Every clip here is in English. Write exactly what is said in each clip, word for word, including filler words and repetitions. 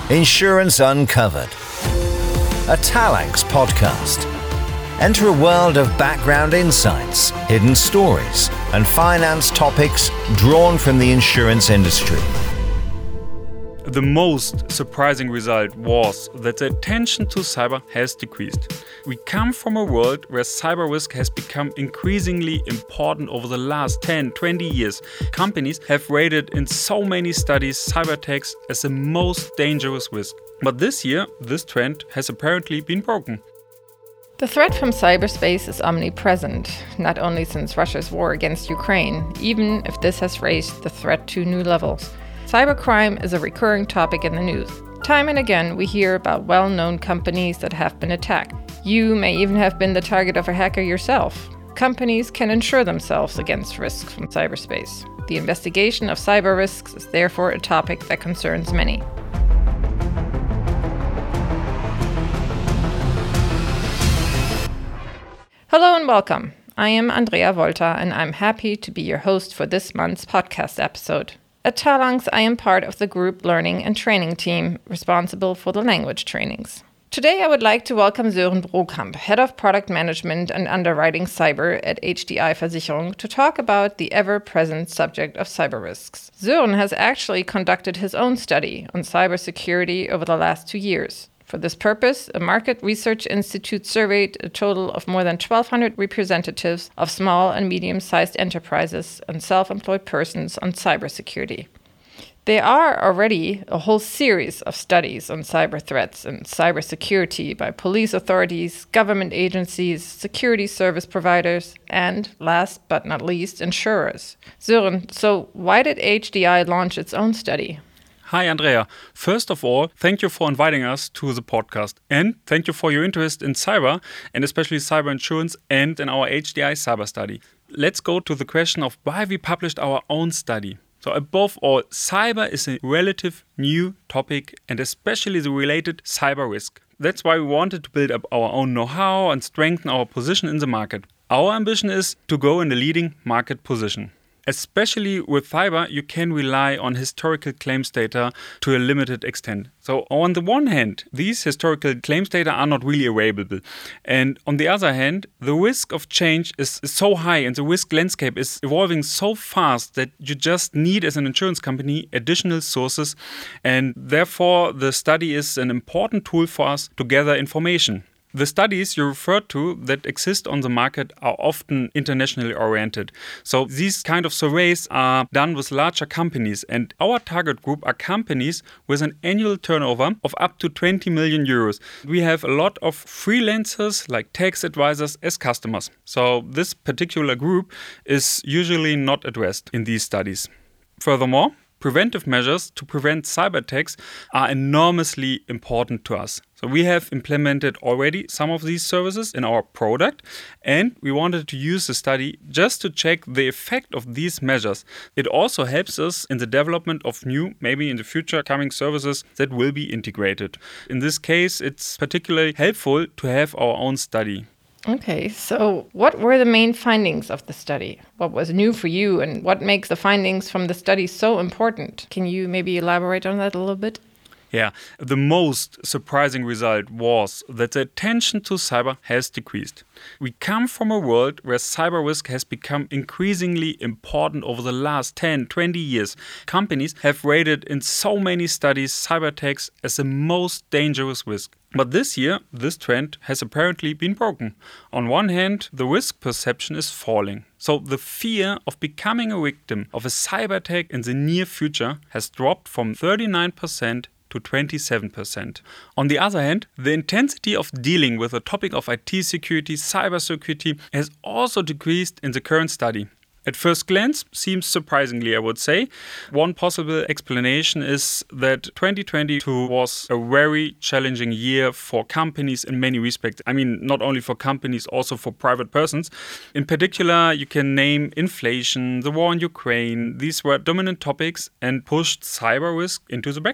Insurance Uncovered, a Talanx podcast. Enter a world of background insights, hidden stories, and finance topics drawn from the insurance industry. The most surprising result was that the attention to cyber has decreased. We come from a world where cyber risk has become increasingly important over the last ten, twenty years. Companies have rated in so many studies cyber attacks as the most dangerous risk. But this year, this trend has apparently been broken. The threat from cyberspace is omnipresent, not only since Russia's war against Ukraine, even if this has raised the threat to new levels. Cybercrime is a recurring topic in the news. Time and again, we hear about well-known companies that have been attacked. You may even have been the target of a hacker yourself. Companies can insure themselves against risks from cyberspace. The investigation of cyber risks is therefore a topic that concerns many. Hello and welcome. I am Andrea Volta and I'm happy to be your host for this month's podcast episode. At Talanx, I am part of the group learning and training team responsible for the language trainings. Today, I would like to welcome Sören Brokamp, Head of Product Management and Underwriting Cyber at H D I Versicherung, to talk about the ever-present subject of cyber risks. Sören has actually conducted his own study on cybersecurity over the last two years. For this purpose, a market research institute surveyed a total of more than twelve hundred representatives of small and medium-sized enterprises and self-employed persons on cybersecurity. There are already a whole series of studies on cyber threats and cybersecurity by police authorities, government agencies, security service providers, and, last but not least, insurers. Sören, so why did H D I launch its own study? Hi, Andrea. First of all, thank you for inviting us to the podcast. And thank you for your interest in cyber, and especially cyber insurance and in our H D I cyber study. Let's go to the question of why we published our own study. So above all, cyber is a relative new topic, and especially the related cyber risk. That's why we wanted to build up our own know-how and strengthen our position in the market. Our ambition is to go in the leading market position. Especially with cyber, you can rely on historical claims data to a limited extent. So on the one hand, these historical claims data are not really available. And on the other hand, the risk of change is so high and the risk landscape is evolving so fast that you just need, as an insurance company, additional sources. And therefore, the study is an important tool for us to gather information. The studies you referred to that exist on the market are often internationally oriented. So these kind of surveys are done with larger companies, and our target group are companies with an annual turnover of up to twenty million euros. We have a lot of freelancers like tax advisors as customers. So this particular group is usually not addressed in these studies. Furthermore, preventive measures to prevent cyber attacks are enormously important to us. So we have implemented already some of these services in our product, and we wanted to use the study just to check the effect of these measures. It also helps us in the development of new, maybe in the future coming services that will be integrated. In this case, it's particularly helpful to have our own study. Okay, so what were the main findings of the study? What was new for you and what makes the findings from the study so important? Can you maybe elaborate on that a little bit? Yeah, the most surprising result was that the attention to cyber has decreased. We come from a world where cyber risk has become increasingly important over the last ten, twenty years. Companies have rated in so many studies cyber attacks as the most dangerous risk. But this year, this trend has apparently been broken. On one hand, the risk perception is falling. So the fear of becoming a victim of a cyber attack in the near future has dropped from thirty-nine percent to twenty-seven percent. On the other hand, the intensity of dealing with the topic of I T security, cybersecurity has also decreased in the current study. At first glance, seems surprisingly, I would say. One possible explanation is that twenty twenty-two was a very challenging year for companies in many respects. I mean, not only for companies, also for private persons. In particular, you can name inflation, the war in Ukraine. These were dominant topics and pushed cyber risk into the background.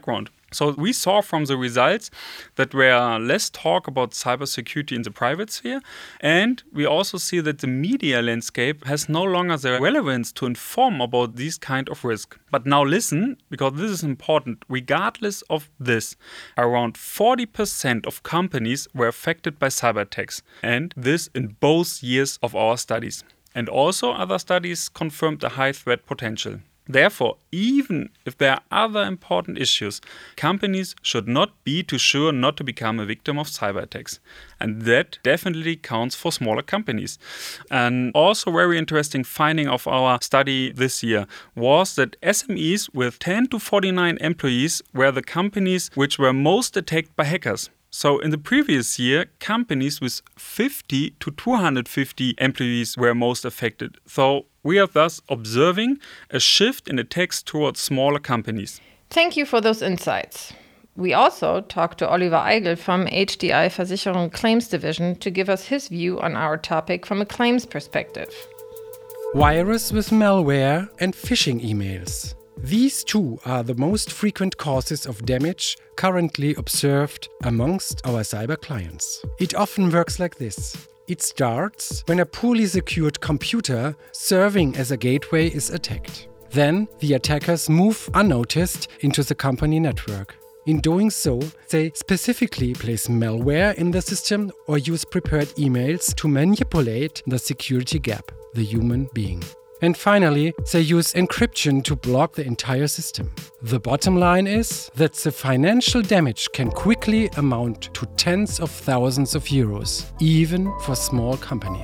So we saw from the results that there are less talk about cybersecurity in the private sphere, and we also see that the media landscape has no longer the relevance to inform about these kind of risk. But now listen, because this is important. Regardless of this, around forty percent of companies were affected by cyber attacks, and this in both years of our studies. And also other studies confirmed the high threat potential. Therefore, even if there are other important issues, companies should not be too sure not to become a victim of cyber attacks. And that definitely counts for smaller companies. And also very interesting finding of our study this year was that S M Es with ten to forty-nine employees were the companies which were most attacked by hackers. So in the previous year, companies with fifty to two hundred fifty employees were most affected. So we are thus observing a shift in attacks towards smaller companies. Thank you for those insights. We also talked to Oliver Eigel from H D I Versicherung Claims Division to give us his view on our topic from a claims perspective. Virus with malware and phishing emails. These two are the most frequent causes of damage currently observed amongst our cyber clients. It often works like this. It starts when a poorly secured computer serving as a gateway is attacked. Then the attackers move unnoticed into the company network. In doing so, they specifically place malware in the system or use prepared emails to manipulate the security gap, the human being. And finally, they use encryption to block the entire system. The bottom line is that the financial damage can quickly amount to tens of thousands of euros, even for small companies.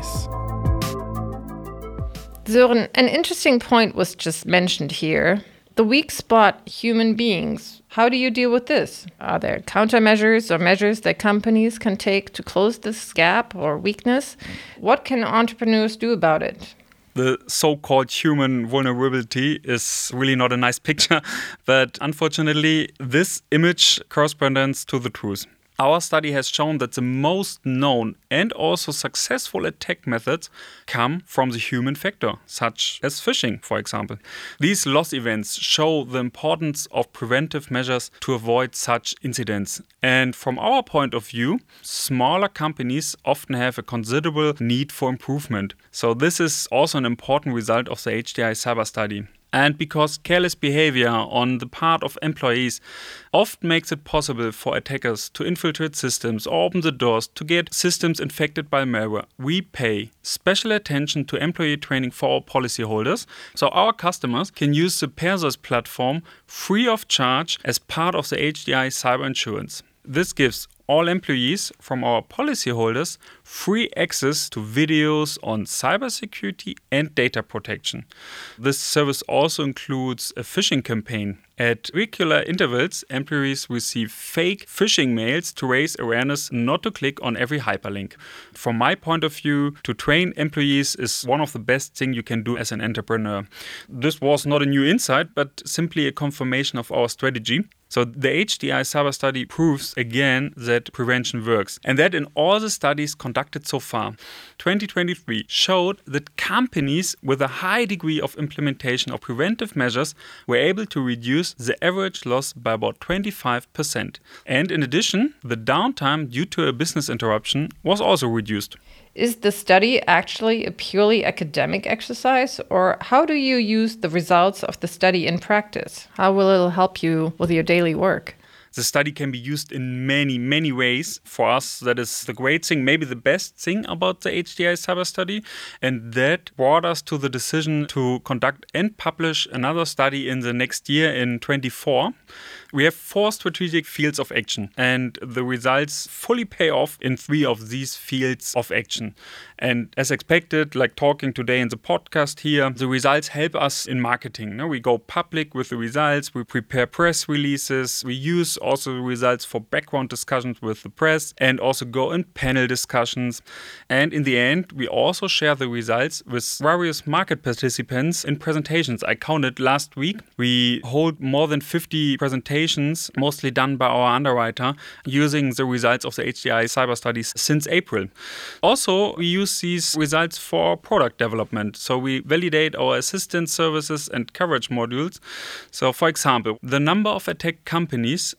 Sören, an interesting point was just mentioned here. The weak spot, human beings. How do you deal with this? Are there countermeasures or measures that companies can take to close this gap or weakness? What can entrepreneurs do about it? The so-called human vulnerability is really not a nice picture, but unfortunately, this image corresponds to the truth. Our study has shown that the most known and also successful attack methods come from the human factor, such as phishing, for example. These loss events show the importance of preventive measures to avoid such incidents. And from our point of view, smaller companies often have a considerable need for improvement. So this is also an important result of the H D I cyber study. And because careless behavior on the part of employees often makes it possible for attackers to infiltrate systems or open the doors to get systems infected by malware, we pay special attention to employee training for our policyholders, so our customers can use the Perseus platform free of charge as part of the H D I cyber insurance. This gives all employees from our policyholders free access to videos on cybersecurity and data protection. This service also includes a phishing campaign. At regular intervals, employees receive fake phishing mails to raise awareness not to click on every hyperlink. From my point of view, to train employees is one of the best things you can do as an entrepreneur. This was not a new insight, but simply a confirmation of our strategy. So the H D I cyber study proves again that prevention works, and that in all the studies conducted so far, twenty twenty-three showed that companies with a high degree of implementation of preventive measures were able to reduce the average loss by about twenty-five percent. And in addition, the downtime due to a business interruption was also reduced. Is the study actually a purely academic exercise, or how do you use the results of the study in practice? How will it help you with your daily work? The study can be used in many, many ways. For us, that is the great thing, maybe the best thing about the H D I cyber study. And that brought us to the decision to conduct and publish another study in the next year in twenty-four. We have four strategic fields of action, and the results fully pay off in three of these fields of action. And as expected, like talking today in the podcast here, the results help us in marketing. We go public with the results, we prepare press releases, we use also the results for background discussions with the press, and also go in panel discussions. And in the end, we also share the results with various market participants in presentations. I counted last week. We hold more than fifty presentations, mostly done by our underwriter, using the results of the H D I cyber studies since April. Also, we use these results for product development. So we validate our assistance services and coverage modules. So for example, the number of attacked companies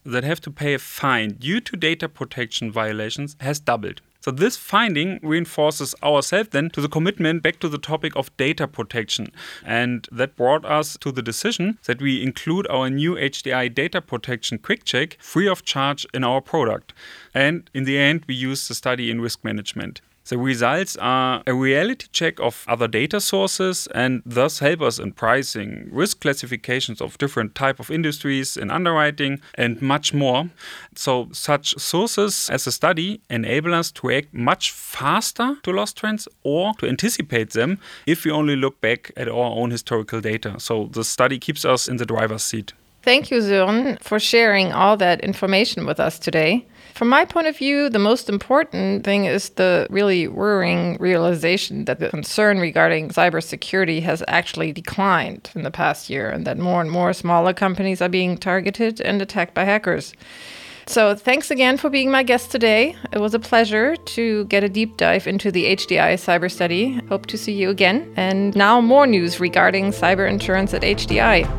that have to pay a fine due to data protection violations has doubled. So this finding reinforces ourselves then to the commitment back to the topic of data protection. And that brought us to the decision that we include our new H D I Data Protection Quick Check free of charge in our product. And in the end, we use the study in risk management. The results are a reality check of other data sources and thus help us in pricing, risk classifications of different type of industries, in underwriting and much more. So such sources as a study enable us to react much faster to loss trends or to anticipate them if we only look back at our own historical data. So the study keeps us in the driver's seat. Thank you, Sören, for sharing all that information with us today. From my point of view, the most important thing is the really worrying realization that the concern regarding cybersecurity has actually declined in the past year and that more and more smaller companies are being targeted and attacked by hackers. So thanks again for being my guest today. It was a pleasure to get a deep dive into the H D I cyber study. Hope to see you again. And now more news regarding cyber insurance at H D I.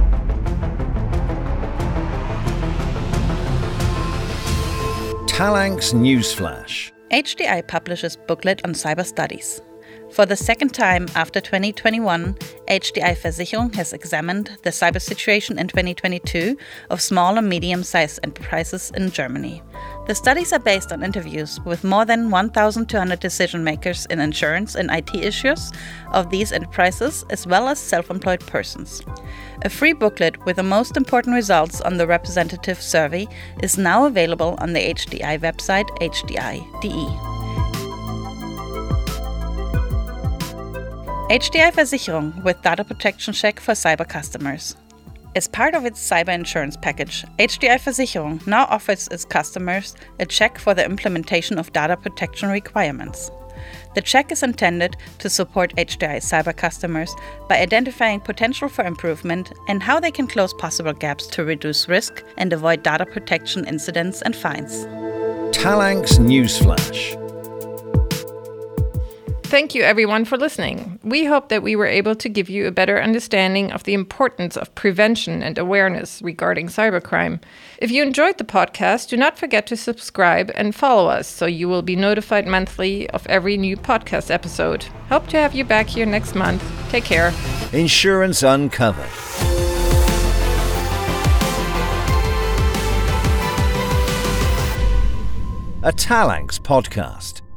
Talanx Newsflash. H D I publishes booklet on cyber studies. For the second time after twenty twenty-one, H D I Versicherung has examined the cyber situation in twenty twenty-two of small and medium-sized enterprises in Germany. The studies are based on interviews with more than one thousand two hundred decision makers in insurance and I T issues of these enterprises, as well as self-employed persons. A free booklet with the most important results on the representative survey is now available on the H D I website H D I dot D E. H D I Versicherung with data protection check for cyber customers. As part of its cyber insurance package, H D I Versicherung now offers its customers a check for the implementation of data protection requirements. The check is intended to support H D I cyber customers by identifying potential for improvement and how they can close possible gaps to reduce risk and avoid data protection incidents and fines. Talanx Newsflash. Thank you, everyone, for listening. We hope that we were able to give you a better understanding of the importance of prevention and awareness regarding cybercrime. If you enjoyed the podcast, do not forget to subscribe and follow us so you will be notified monthly of every new podcast episode. Hope to have you back here next month. Take care. Insurance Uncovered. A Talanx podcast.